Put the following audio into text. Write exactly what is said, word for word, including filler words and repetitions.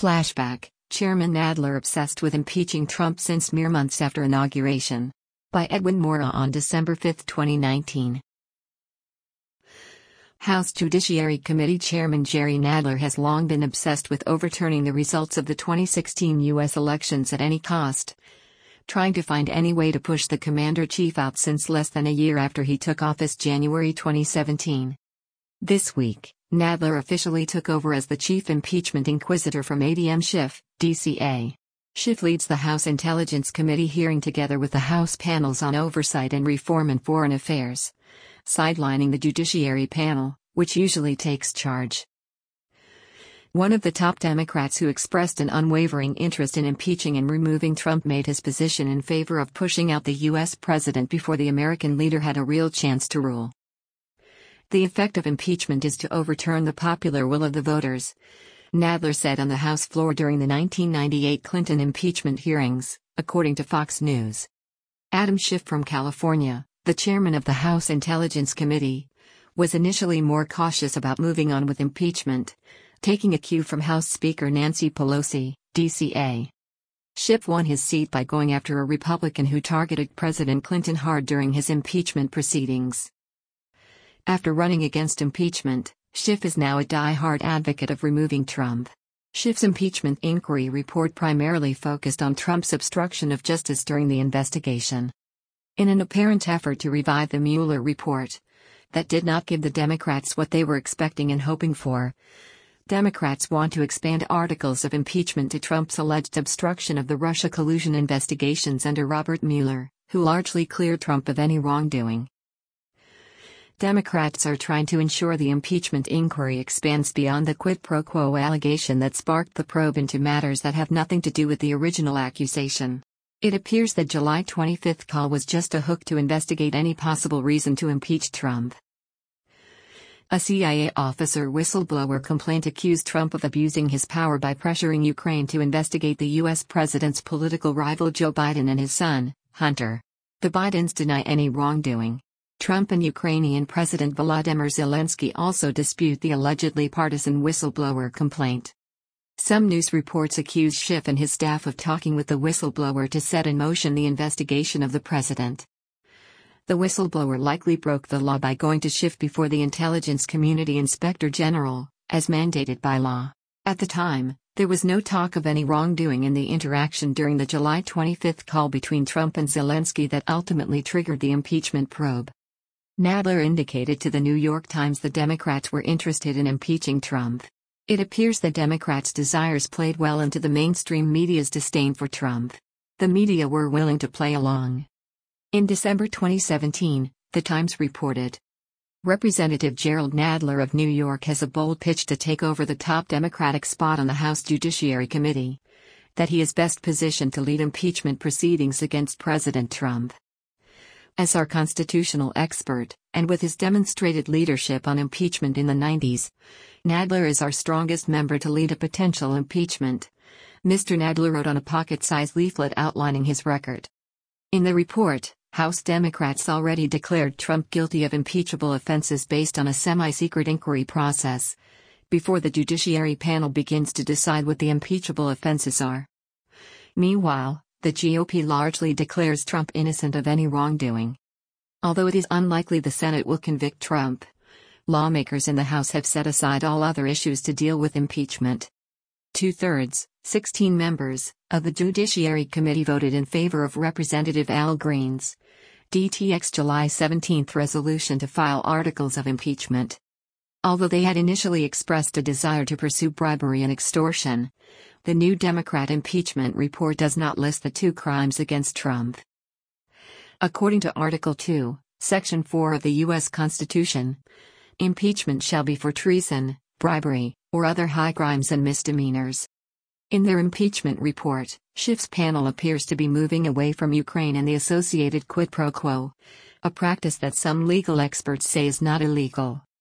Flashback: Chairman Nadler obsessed with impeaching Trump since mere months after inauguration. By Edwin Mora on December fifth, twenty nineteen. House Judiciary Committee Chairman Jerry Nadler has long been obsessed with overturning the results of the twenty sixteen U S elections at any cost, trying to find any way to push the commander-in-chief out since less than a year after he took office January twenty seventeen. This week, Nadler officially took over as the chief impeachment inquisitor from Adam Schiff, D C A. Schiff leads the House Intelligence Committee hearing together with the House panels on Oversight and Reform and Foreign Affairs, sidelining the Judiciary panel, which usually takes charge. One of the top Democrats who expressed an unwavering interest in impeaching and removing Trump made his position in favor of pushing out the U S president before the American leader had a real chance to rule. The effect of impeachment is to overturn the popular will of the voters, Nadler said on the House floor during the nineteen ninety-eight Clinton impeachment hearings, according to Fox News. Adam Schiff from California, the chairman of the House Intelligence Committee, was initially more cautious about moving on with impeachment, taking a cue from House Speaker Nancy Pelosi, D C A. Schiff won his seat by going after a Republican who targeted President Clinton hard during his impeachment proceedings. After running against impeachment, Schiff is now a die-hard advocate of removing Trump. Schiff's impeachment inquiry report primarily focused on Trump's obstruction of justice during the investigation. In an apparent effort to revive the Mueller report, that did not give the Democrats what they were expecting and hoping for, Democrats want to expand articles of impeachment to Trump's alleged obstruction of the Russia collusion investigations under Robert Mueller, who largely cleared Trump of any wrongdoing. Democrats are trying to ensure the impeachment inquiry expands beyond the quid pro quo allegation that sparked the probe into matters that have nothing to do with the original accusation. It appears that July twenty-fifth call was just a hook to investigate any possible reason to impeach Trump. A C I A officer whistleblower complaint accused Trump of abusing his power by pressuring Ukraine to investigate the U S president's political rival Joe Biden and his son, Hunter. The Bidens deny any wrongdoing. Trump and Ukrainian President Volodymyr Zelensky also dispute the allegedly partisan whistleblower complaint. Some news reports accuse Schiff and his staff of talking with the whistleblower to set in motion the investigation of the president. The whistleblower likely broke the law by going to Schiff before the Intelligence Community Inspector General, as mandated by law. At the time, there was no talk of any wrongdoing in the interaction during the July twenty-fifth call between Trump and Zelensky that ultimately triggered the impeachment probe. Nadler indicated to the New York Times the Democrats were interested in impeaching Trump. It appears the Democrats' desires played well into the mainstream media's disdain for Trump. The media were willing to play along. In December twenty seventeen, The Times reported, Representative Gerald Nadler of New York has a bold pitch to take over the top Democratic spot on the House Judiciary Committee, that he is best positioned to lead impeachment proceedings against President Trump. As our constitutional expert, and with his demonstrated leadership on impeachment in the nineties, Nadler is our strongest member to lead a potential impeachment, Mister Nadler wrote on a pocket-sized leaflet outlining his record. In the report, House Democrats already declared Trump guilty of impeachable offenses based on a semi-secret inquiry process, before the Judiciary panel begins to decide what the impeachable offenses are. Meanwhile, the G O P largely declares Trump innocent of any wrongdoing. Although it is unlikely the Senate will convict Trump, lawmakers in the House have set aside all other issues to deal with impeachment. Two-thirds, sixteen members, of the Judiciary Committee voted in favor of Representative Al Green's D T X July seventeenth resolution to file articles of impeachment. Although they had initially expressed a desire to pursue bribery and extortion, the new Democrat impeachment report does not list the two crimes against Trump. According to Article two, Section four of the U S Constitution, impeachment shall be for treason, bribery, or other high crimes and misdemeanors. In their impeachment report, Schiff's panel appears to be moving away from Ukraine and the associated quid pro quo, a practice that some legal experts say is not illegal.